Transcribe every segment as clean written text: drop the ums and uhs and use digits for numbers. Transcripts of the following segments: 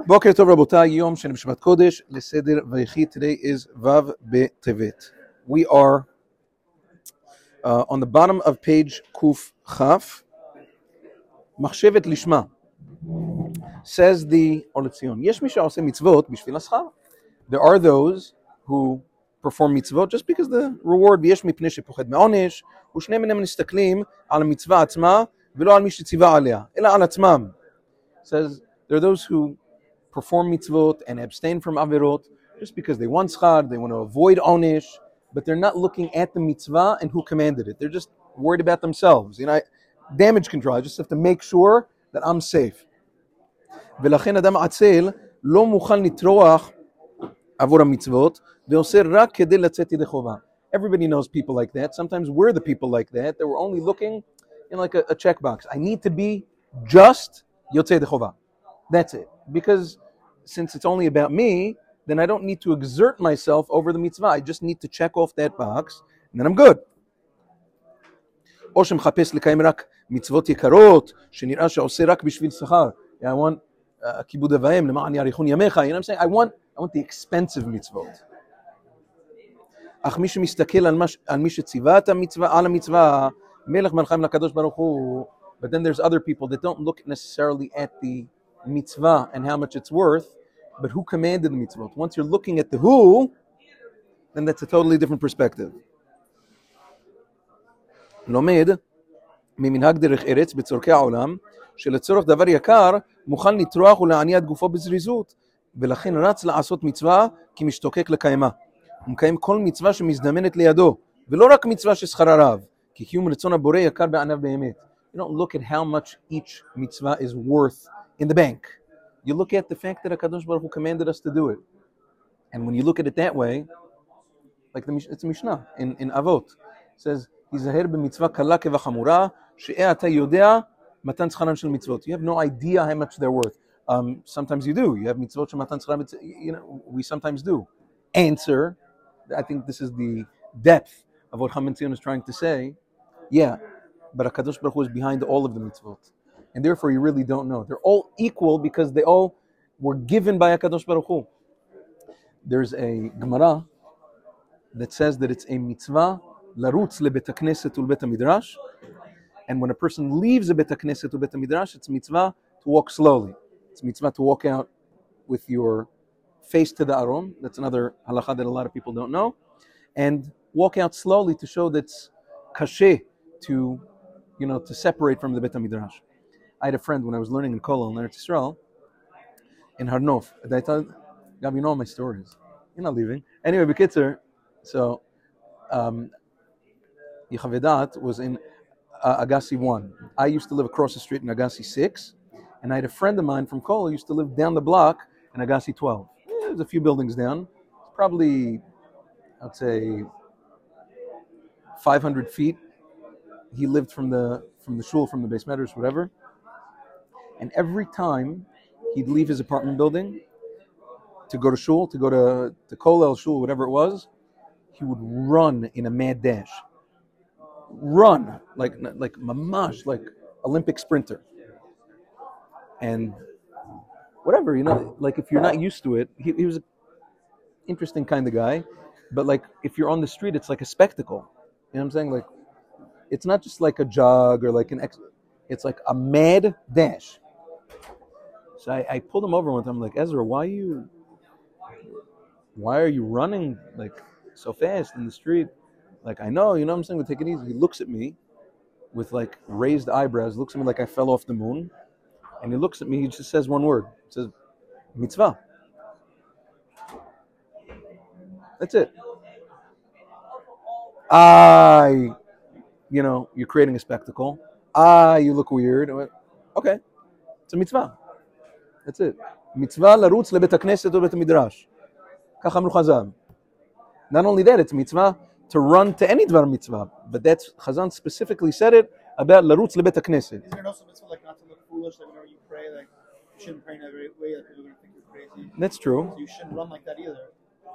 Boker Tov Rabotai, Yom Shem Shabbat Kodesh, Leseder Vayechi. Today is Vav B'Tevet. We are on the bottom of page Kuf Chaf. Machshevet Lishma. Says the Or Letzion, Yesh mi she'oseh mitzvot b'shvil hashchar. There are those who perform mitzvot just because the reward, ויש מפני שפוחד מעונש, ושניהם אינם מסתכלים על המצווה עצמה, ולא על מי שציווה עליה, אלא על עצמם. Says, there are those who perform mitzvot and abstain from avirot just because they want schar, they want to avoid onish, but they're not looking at the mitzvah and who commanded it. They're just worried about themselves. Damage control. I just have to make sure that I'm safe. ולכן אדם עצל לא מוכן לטרוח עבור המצוות ועושה רק כדי לצאת ידי חובה. Everybody knows people like that. Sometimes we're the people like that we're only looking in like a checkbox. I need to be just יוצא ידי חובה. That's it. Because since it's only about me, then I don't need to exert myself over the mitzvah. I just need to check off that box, and then I'm good. או שמחפש לקיים רק מצוות יקרות, שנראה שעושה רק בשביל שכר. I want כיבוד אב ואם, למען יאריכון ימיך. You know what I'm saying? I want the expensive mitzvot. אך מי שמסתכל על מי שציווה את המצווה, על המצווה, מלך מלכם לקדוש ברוך הוא. But then there's other people that don't look necessarily at the mitzvah and how much it's worth, but who commanded the mitzvot. Once you're looking at the who, then that's a totally different perspective. לומד ממנהג דרך ארץ בצורכי העולם, שלצורך דבר יקר מוכן לטרוח ולהניע את גופו בזריזות, ולכן רץ לעשות מצווה כי משתוקק לקיימה. הוא מקיים כל מצווה שמזדמנת לידו, ולא רק מצווה ששכרה רב, כי קיום רצון הבורא יקר בעיניו באמת. You don't look at how much each mitzvah is worth in the bank. You look at the fact that HaKadosh Baruch Hu commanded us to do it. And when you look at it that way, like it's a Mishnah in Avot. It says, Hizaher b'mitzvah kala kevachamura, she'e ata yodea matan tzcharan shel mitzvot. You have no idea how much they're worth. Sometimes you do. You have mitzvot shel matan tzcharan, we sometimes do. Answer, I think this is the depth of what Chaim Tzion is trying to say. Yeah, but HaKadosh Baruch Hu is behind all of the mitzvot. And therefore you really don't know. They're all equal because they all were given by HaKadosh Baruch Hu. There's a Gemara that says that it's a mitzvah larutz lebet hakneset ulbet midrash, and when a person leaves a bet hakneset ulbet midrash, it's a mitzvah to walk slowly. It's a mitzvah to walk out with your face to the aron. That's another halacha that a lot of people don't know. And walk out slowly to show that it's kasheh to separate from the bet midrash. I had a friend when I was learning in Kollel in Eretz Yisrael, in Harnof. I thought, Gab, you know all my stories. You're not leaving. Anyway, Bekitzer, so Yechavedat was in Agassi 1. I used to live across the street in Agassi 6, and I had a friend of mine from Kollel who used to live down the block in Agassi 12. There's a few buildings down. It's probably, I'd say, 500 feet. He lived from the shul, from the base matters, whatever. And every time he'd leave his apartment building to go to shul, to go to Kollel shul, whatever it was, he would run in a mad dash. Run like mamash, like Olympic sprinter. And whatever, like if you're not used to it, he was an interesting kind of guy. But like if you're on the street, it's like a spectacle. You know what I'm saying? Like it's not just like a jog or like it's like a mad dash. So I pulled him over one time. I'm like, Ezra, why are you running like so fast in the street? Like, I know, you know what I'm saying? We'll take it easy. He looks at me with like raised eyebrows, looks at me like I fell off the moon. And he looks at me, he just says one word. He says, mitzvah. That's it. You're creating a spectacle. You look weird. Okay, it's a mitzvah. That's it. Mitzvah larutz lebet hakneset or bet midrash. Kach amru Chazal. Not only that, it's mitzvah to run to any dvar mitzvah, but that's Chazal specifically said it about larutz lebet hakneset. Is there also mitzvah like not to look foolish, like whenever you pray, like you shouldn't pray in a way that people are going to think you're crazy? That's true. So you shouldn't run like that either.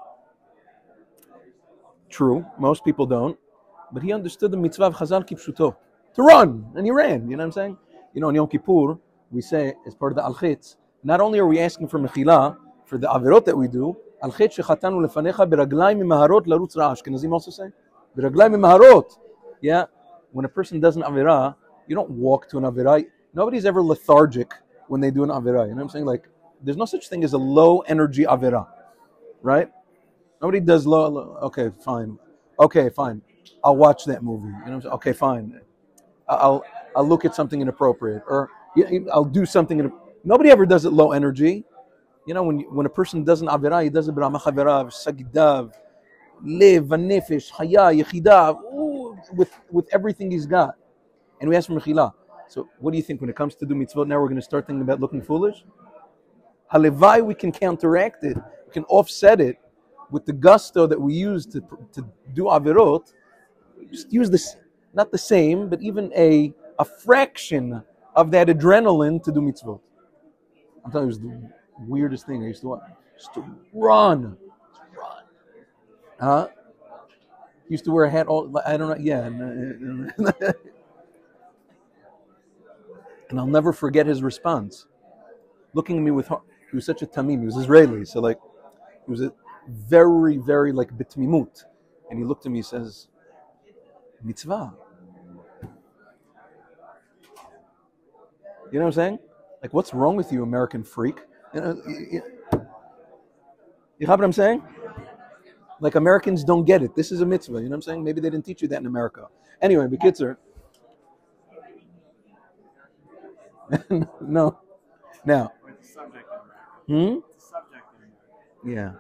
True. Most people don't. But he understood the mitzvah of Chazal kipshuto. To run! And he ran. You know what I'm saying? On Yom Kippur, we say, as part of the Al-Chitz, not only are we asking for mechila for the averot that we do, al chet shechatanu lefanecha beraglayim mimaharot larutz ra. Ashkenazim also say beraglayim mimaharot. Yeah, when a person does an avera, you don't walk to an avera. Nobody's ever lethargic when they do an avera. You know what I'm saying? Like, there's no such thing as a low energy avera, right? Nobody does low. Okay, fine. Okay, fine. I'll watch that movie. You know what I'm saying? Okay, fine. I'll look at something inappropriate, or I'll do something. Nobody ever does it low energy. You know, when a person does an avera, he does it b'ramach avera, sagidav, lev, nefesh, chaya, yechida, with everything he's got. And we ask for mechila. So what do you think when it comes to do mitzvot? Now we're going to start thinking about looking foolish? Halevai, we can counteract it. We can offset it with the gusto that we use to do averot. Just use this, not the same, but even a fraction of that adrenaline to do mitzvot. I'm telling you, it was the weirdest thing. I used to run. Huh? Used to wear a hat all, I don't know, yeah. And I'll never forget his response. Looking at me with, he was such a tamim, he was Israeli, so like, he was a very, very like bitmimut. And he looked at me, he says, mitzvah. You know what I'm saying? Like, what's wrong with you, American freak? You know what I'm saying? Like, Americans don't get it. This is a mitzvah, you know what I'm saying? Maybe they didn't teach you that in America. Anyway, Bekitzer. No. Now. It's a subject. It's a subject. Yeah.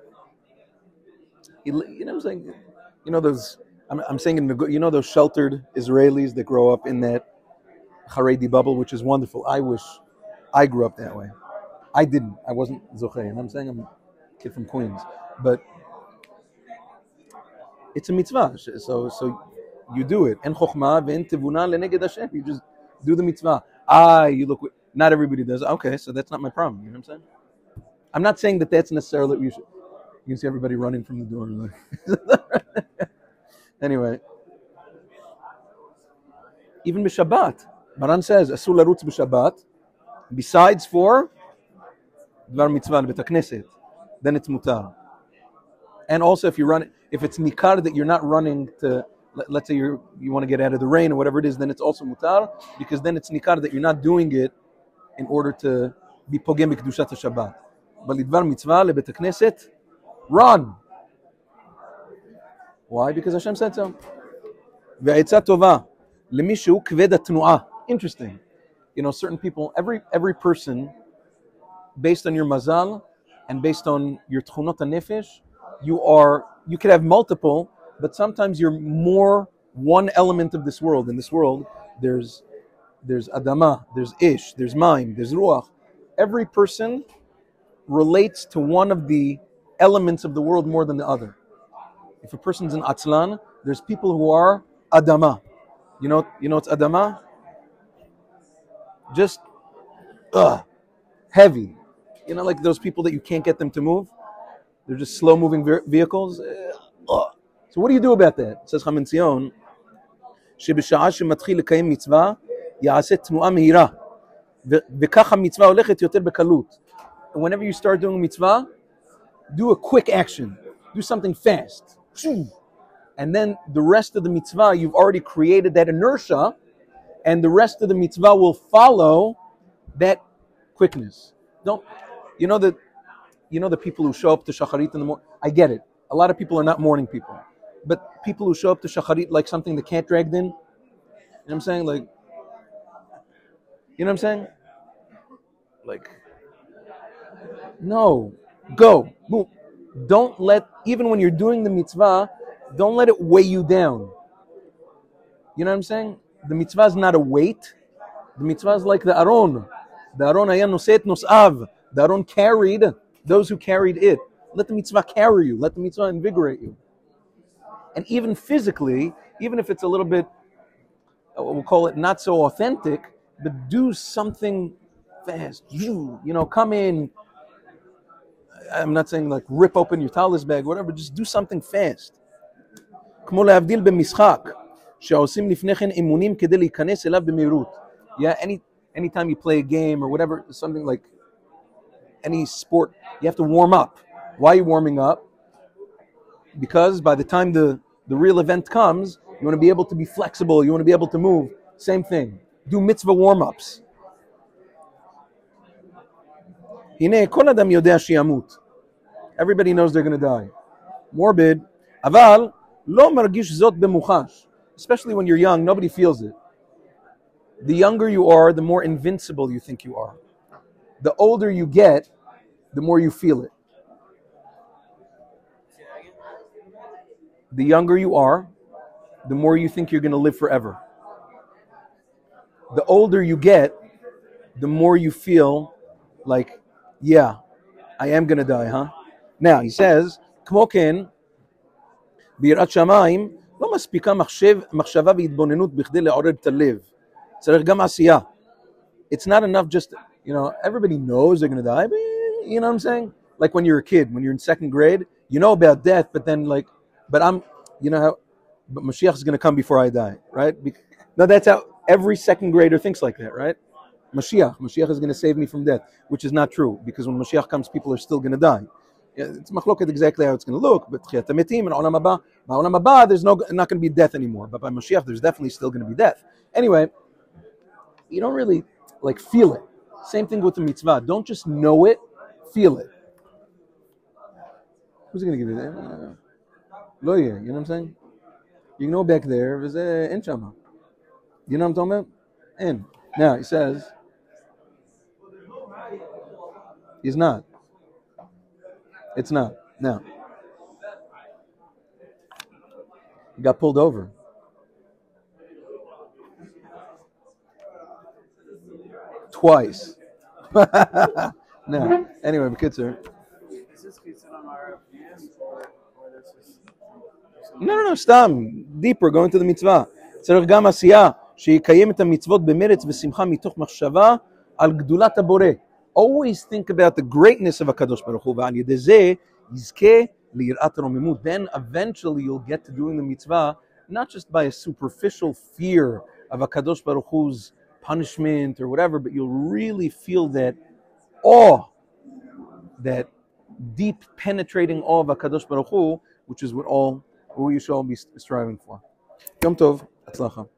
You know what I'm saying? You know those, I'm saying, you know those sheltered Israelis that grow up in that Haredi bubble, which is wonderful. I wish I grew up that way. I didn't. I wasn't Zochei. And I'm saying I'm a kid from Queens. But it's a mitzvah. So you do it. En chokhmah ve'en tevuna leneged Hashem. You just do the mitzvah. You look, not everybody does. Okay, so that's not my problem. You know what I'm saying? I'm not saying that that's necessarily what you should. You can see everybody running from the door. Like. Anyway. Even b'Shabbat. Maran says, Asur larutz b'Shabbat, besides for Dvar mitzvah l'bet hakneset, then it's mutar. And also if it's nikar that you're not running to, let's say you want to get out of the rain or whatever it is, then it's also mutar, because then it's nikar that you're not doing it in order to be pogem b'kedushat HaShabbat. But l'dvar mitzvah l'bet hakneset, run. Why? Because Hashem said so. Ve'etzah tova lemי שהוא כבד התנועה. Interesting. You know, certain people, every person, based on your mazal and based on your tchunot hanefesh, you could have multiple, but sometimes you're more one element of this world. In this world, there's adama, there's ish, there's mayim, there's ruach. Every person relates to one of the elements of the world more than the other. If a person's an atzlan, there's people who are adama. You know it's adama? Just heavy. You know, like those people that you can't get them to move? They're just slow-moving vehicles. So what do you do about that? It says Chaim Tzion, שבשעה שמתחיל לקיים מצווה, יעשה תנועה מהירה. וכך המצווה הולכת יותר בקלות. And whenever you start doing mitzvah, do a quick action. Do something fast. And then the rest of the mitzvah, you've already created that inertia, and the rest of the mitzvah will follow that quickness. You know the people who show up to shacharit in the morning? I get it. A lot of people are not morning people. But people who show up to shacharit like something that can't drag in, you know what I'm saying? Like, you know what I'm saying? Like, no, go, move. Don't let, even when you're doing the mitzvah, don't let it weigh you down. You know what I'm saying? The mitzvah is not a weight. The mitzvah is like the Aron. The Aron haya noset nosav. The Aron carried those who carried it. Let the mitzvah carry you. Let the mitzvah invigorate you. And even physically, even if it's a little bit, we'll call it not so authentic, but do something fast. You know, come in. I'm not saying like rip open your talis bag, whatever. Just do something fast. כמו להבדיל במשחק, שעושים לפני כן אימונים כדי להיכנס אליו במהירות. Yeah, anytime you play a game or whatever, something like any sport, you have to warm up. Why are you warming up? Because by the time the real event comes, you want to be able to be flexible, you want to be able to move. Same thing. Do mitzvah warm-ups. הנה, כל אדם יודע שימות. Everybody knows they're going to die. Morbid. אבל לא מרגיש זאת במוחש. Especially when you're young, nobody feels it. The younger you are, the more invincible you think you are. The older you get, the more you feel it. The younger you are, the more you think you're going to live forever. The older you get, the more you feel like, yeah, I am going to die, huh? Now, he says, כמו כן, ביראת שמיים, לא מספיקה מחשבה והתבוננות בכדי לעורר את הלב. צריך גם עשייה. It's not enough just, everybody knows they're going to die, but you know what I'm saying? Like when you're a kid, when you're in second grade, you know about death, but then but Mashiach is going to come before I die, right? No, that's how every second grader thinks like that, right? Mashiach is going to save me from death, which is not true, because when Mashiach comes, people are still going to die. It's machloket exactly how it's going to look, but Tchiyat HaMetim and Olam Haba, there's not going to be death anymore, but by Mashiach, there's definitely still going to be death. Anyway, you don't really feel it. Same thing with the mitzvah. Don't just know it, feel it. Who's going to give you that? Lo yeh, you know what I'm saying? You know back there, there's in shama. You know what I'm talking about? In. Now, he says, he's not. It's not. Now, he got pulled over. Twice. No. Anyway, Bekitzer. No, סתם. Deeper, going to the mitzvah. צריך גם עשייה, שיקיים את המצוות במרץ ושמחה מתוך מחשבה על גדולת הבורא. Always think about the greatness of HaKadosh Baruch Hu, ועל ידי זה יזכה ליראת רוממות. Then eventually you'll get to doing the mitzvah, not just by a superficial fear of HaKadosh Baruch Hu's punishment or whatever, but you'll really feel that awe, that deep penetrating awe of HaKadosh Baruch Hu, which is what you should all be striving for. Yom Tov, Atzlacha.